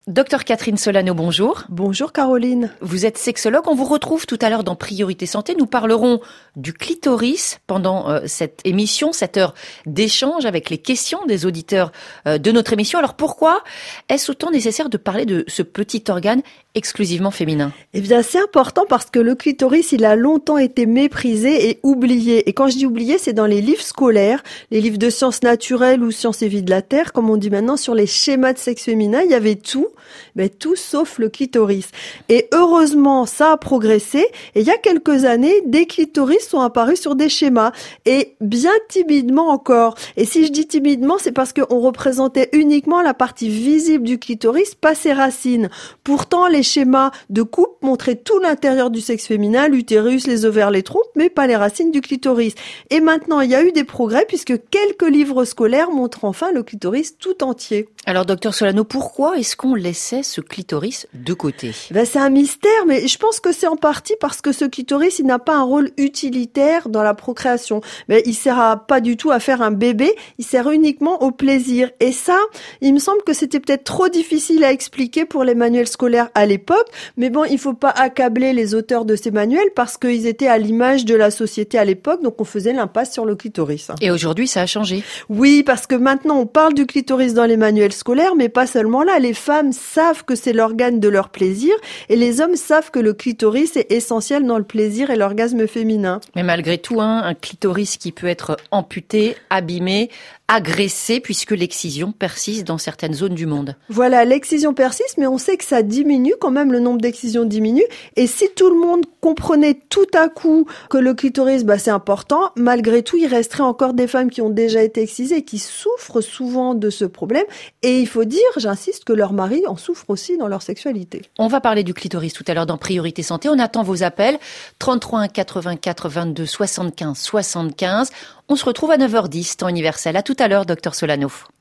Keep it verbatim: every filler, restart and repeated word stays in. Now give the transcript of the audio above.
Docteur Catherine Solano, bonjour. Bonjour Caroline. Vous êtes sexologue, on vous retrouve tout à l'heure dans Priorité Santé. Nous parlerons du clitoris pendant euh, cette émission, cette heure d'échange avec les questions des auditeurs euh, de notre émission. Alors pourquoi est-ce autant nécessaire de parler de ce petit organe exclusivement féminin? Eh bien c'est important parce que le clitoris, il a longtemps été méprisé et oublié. Et quand je dis oublié, c'est dans les livres scolaires, les livres de sciences naturelles ou sciences et vie de la Terre, comme on dit maintenant, sur les schémas de sexe féminin, il y avait tout. Mais tout sauf le clitoris. Et heureusement, ça a progressé. Et il y a quelques années, des clitoris sont apparus sur des schémas. Et bien timidement encore. Et si je dis timidement, c'est parce qu'on représentait uniquement la partie visible du clitoris, pas ses racines. Pourtant, les schémas de coupe montraient tout l'intérieur du sexe féminin, l'utérus, les ovaires, les trompes, mais pas les racines du clitoris. Et maintenant, il y a eu des progrès puisque quelques livres scolaires montrent enfin le clitoris tout entier. Alors, docteur Solano, pourquoi est-ce qu'on laissait ce clitoris de côté? Ben, c'est un mystère, mais je pense que c'est en partie parce que ce clitoris, il n'a pas un rôle utilitaire dans la procréation. Ben, il sert à, pas du tout à faire un bébé, il sert uniquement au plaisir. Et ça, il me semble que c'était peut-être trop difficile à expliquer pour les manuels scolaires à l'époque, mais bon, il faut pas accabler les auteurs de ces manuels parce qu'ils étaient à l'image de la société à l'époque, donc on faisait l'impasse sur le clitoris. Et aujourd'hui, ça a changé? Oui, parce que maintenant, on parle du clitoris dans les manuels scolaires, mais pas seulement là. Les femmes savent que c'est l'organe de leur plaisir et les hommes savent que le clitoris est essentiel dans le plaisir et l'orgasme féminin. Mais malgré tout, hein, un clitoris qui peut être amputé, abîmé, agressé, puisque l'excision persiste dans certaines zones du monde. Voilà, l'excision persiste, mais on sait que ça diminue quand même, le nombre d'excisions diminue. Et si tout le monde comprenait tout à coup que le clitoris, bah, c'est important, malgré tout, il resterait encore des femmes qui ont déjà été excisées et qui souffrent souvent de ce problème. Et il faut dire, j'insiste, que leurs maris en souffrent aussi dans leur sexualité. On va parler du clitoris tout à l'heure dans Priorité Santé. On attend vos appels. trente-trois un quatre-vingt-quatre vingt-deux soixante-quinze soixante-quinze. On se retrouve à neuf heures dix, temps universel. À tout à l'heure, docteur Solano.